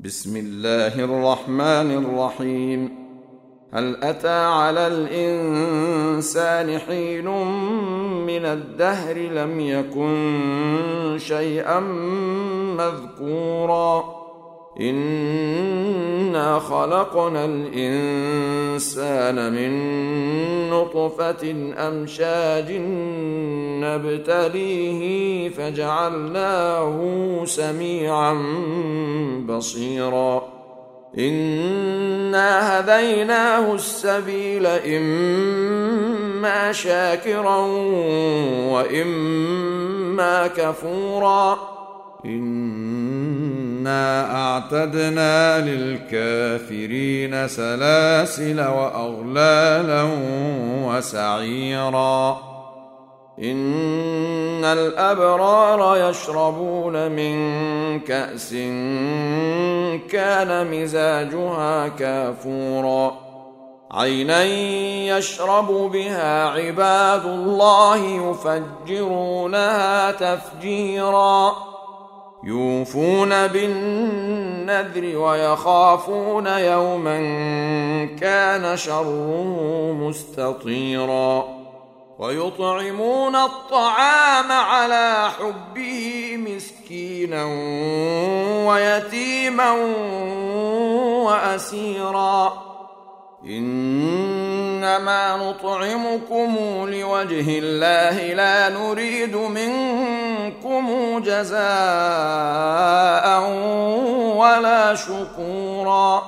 بسم الله الرحمن الرحيم. هل أتى على الإنسان حين من الدهر لم يكن شيئا مذكورا إنا خلقنا الإنسان من نطفة أمشاج نبتليه فجعلناه سميعا بصيرا إنا هديناه السبيل إما شاكرا وإما كفورا إنا أعتدنا للكافرين سلاسل وأغلالا وسعيرا إن الأبرار يشربون من كأس كان مزاجها كافورا عينا يشرب بها عباد الله يفجرونها تفجيرا يوفون بالنذر ويخافون يوما كان شره مستطيرا ويطعمون الطعام على حبه مسكينا ويتيما وأسيرا إنما نطعمكم لوجه الله لا نريد منكم جزاء ولا شكورا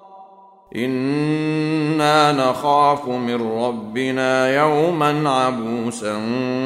إنا نخاف من ربنا يوما عبوسا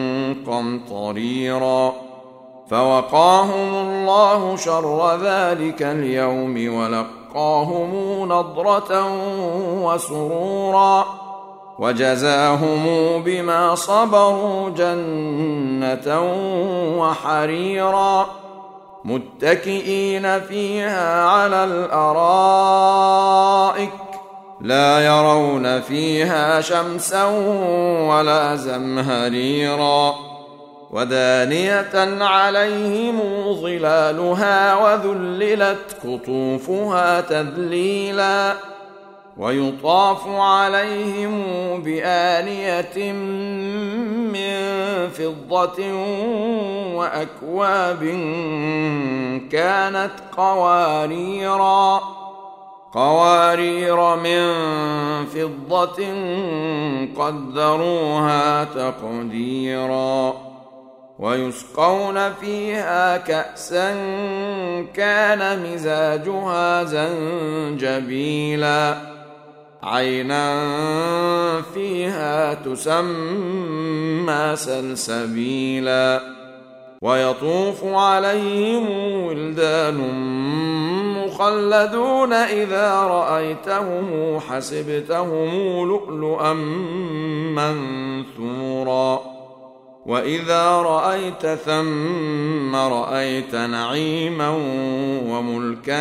قمطريرا فوقاهم الله شر ذلك اليوم ولقاهم نضرة وسرورا وجزاهم بما صبروا جنة وحريرا متكئين فيها على الأرائك لا يرون فيها شمسا ولا زمهريرا ودانية عليهم ظلالها وذللت قطوفها تذليلا ويطاف عليهم بآنية من فضة وأكواب كانت قوارير من فضة قدروها تقديرا ويسقون فيها كأسا كان مزاجها زنجبيلا عينا فيها تسمى سلسبيلا ويطوف عليهم ولدان مخلدون إذا رأيتهم حسبتهم لؤلؤا منثورا وإذا رأيت ثم رأيت نعيما وملكا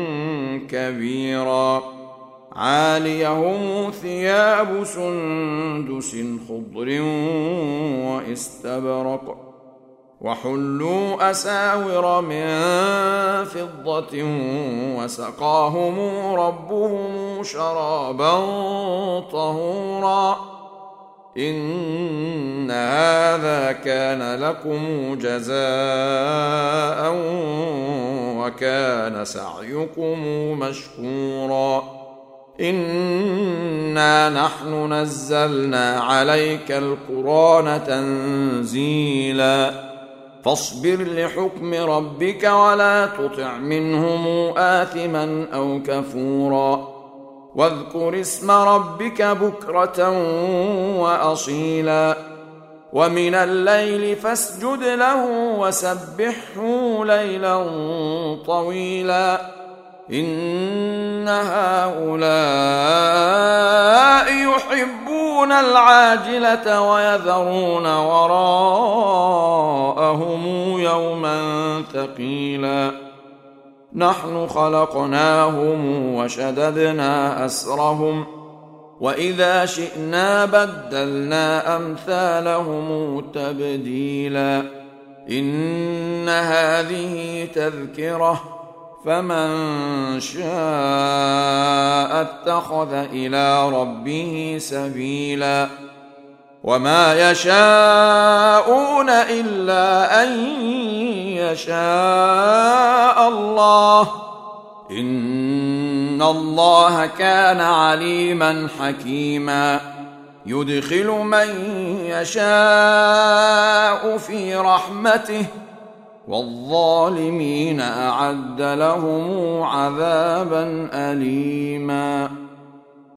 كبيرا عاليهم ثياب سندس خضر واستبرق وحلوا أساور من فضة وسقاهم ربهم شرابا طهورا إن هذا كان لكم جزاء وكان سعيكم مشكورا إنا نحن نزلنا عليك القرآن تنزيلا فاصبر لحكم ربك ولا تطع منهم آثما أو كفورا واذكر اسم ربك بكرة وأصيلا ومن الليل فاسجد له وسبحه ليلا طويلا إن هؤلاء يحبون العاجلة ويذرون وراءهم يوما ثقيلا نحن خلقناهم وشددنا أسرهم وإذا شئنا بدلنا أمثالهم تبديلا إن هذه تذكرة فمن شاء اتخذ إلى ربه سبيلا وما يشاءون إلا أن يشاء الله إن الله كان عليما حكيما يدخل من يشاء في رحمته والظالمين أعد لهم عذابا أليما.